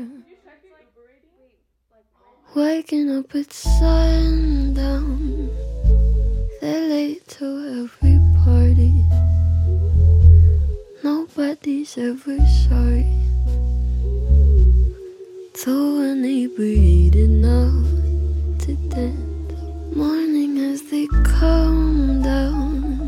Waking up at sundown, they're late to every party. Nobody's ever sorry. Too inebriated now to dance. Morning as they come down,